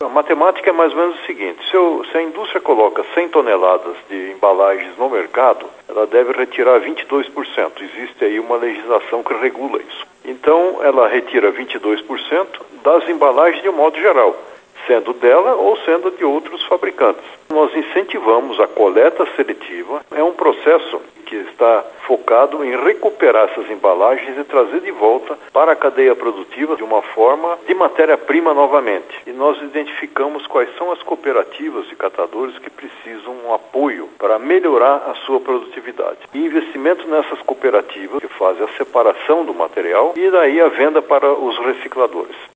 A matemática é mais ou menos o seguinte: se a indústria coloca 100 toneladas de embalagens no mercado, ela deve retirar 22%. Existe aí uma legislação que regula isso. Então, ela retira 22% das embalagens de um modo geral, sendo dela ou sendo de outros fabricantes. Nós incentivamos a coleta seletiva. É um processo que está focado em recuperar essas embalagens e trazer de volta para a cadeia produtiva de uma forma de matéria-prima novamente. E nós identificamos quais são as cooperativas de catadores que precisam um apoio para melhorar a sua produtividade. E investimento nessas cooperativas que fazem a separação do material e daí a venda para os recicladores.